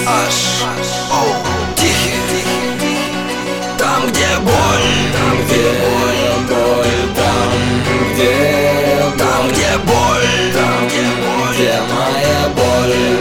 Тихий. Там, где боль, там, где боль, там, где боль, где моя боль.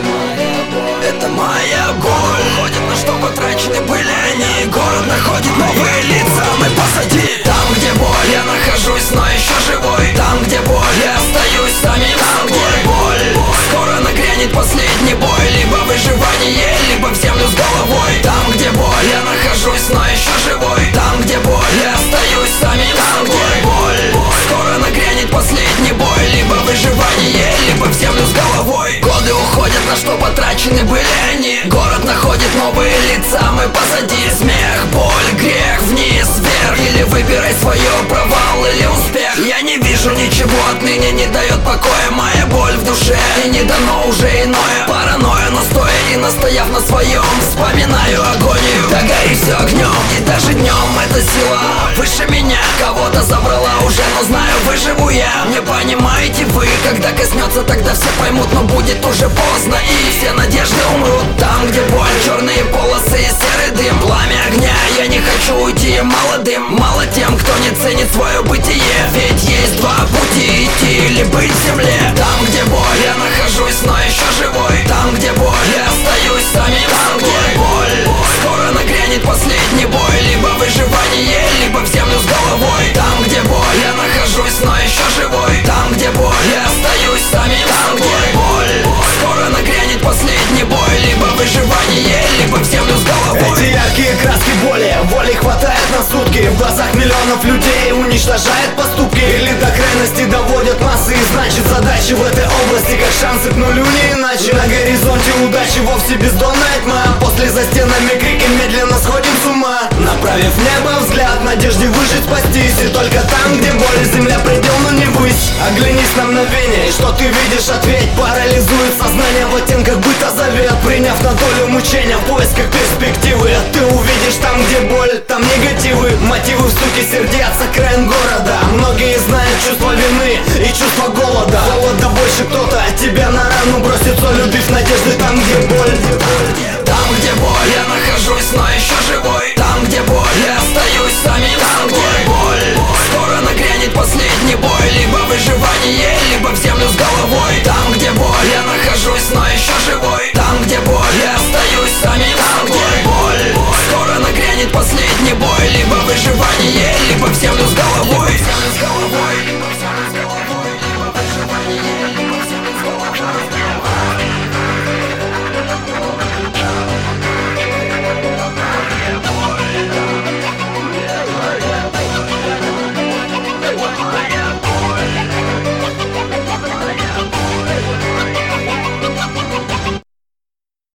это моя боль. Ходит, на что потрачены были они. Город находит новые лица, мы позади. Там, где боль, я нахожусь, но еще живой. Там, где боль, я остаюсь самим собой. Там, где боль, скоро нагрянет последний бой. Либо выживание, либо в землю с головой. Там, где боль, я нахожусь, но еще живой. Там, где боль, я остаюсь самим собой. Там, где боль, скоро нагрянет последний бой. Либо выживание, либо в землю с головой. Годы уходят, на что потрачены были они. Город находит новые лица, мы позади. Смех, боль, грех, вниз, вверх. Или выбирай свое, провал или успех. Я не вижу ничего, отныне не дает покоя моя боль в душе. И не дано уже иное, паранойя. Но стоя и настояв на своем, вспоминаю агонию. Да гори все огнем, и даже днем эта сила выше меня. Кого-то забрала уже, но знаю, выживу я. Не понимаете вы, когда коснется, тогда все поймут. Но будет уже поздно, и все надежды умрут. Там, где боль, черные полосы и серый дым. Пламя огня, я не хочу уйти молодым. Мало тем, кто не ценит свое бытие. Ведь есть два пути: идти или быть в земле. Там, где боль, я нахожусь, но еще живой. Там, где боль, я остаюсь самим собой. Там, где боль, скоро нагрянет последний бой. Либо выживание, либо в землю с головой. Там, где боль, я нахожусь, но еще живой. Там, где боль, я остаюсь самим собой. Там, где боль, скоро нагрянет последний бой. Либо выживание, либо в землю с головой. Эти яркие краски боли, воли хватает на сутки. В глазах миллионов людей уничтожает поступки. Или до крайности доводят массы. И значит задачи в этой области как шансы к нулю, не иначе. На горизонте удачи вовсе бездонная тьма. После за стенами крики, медленно сходим с ума. Направив в небо взгляд, надежде выжить, спастись. И только там, где боль, земля предел, но не высь. Оглянись на мгновение, и что ты видишь, ответь. Парализует сознание в оттенках быта завет. Приняв на долю мучения в поисках перспективы. Ты увидишь там, где боль, там негативы. Мотивы в стуке сердец, окраин города. Многие знают чувство вины и чувство голода. Холода больше, кто-то тебя на рану бросит, любив надежды там, где боль. Там, где боль, я нахожусь, но еще живой. Там, где боль, я остаюсь самим собой. Там, где боль, скоро нагрянет последний бой. Либо выживание, либо в землю с головой. Там, где боль, я нахожусь, но еще живой. Там, где боль, я остаюсь самим собой. Там, где боль, скоро нагрянет последний бой. Либо выживание,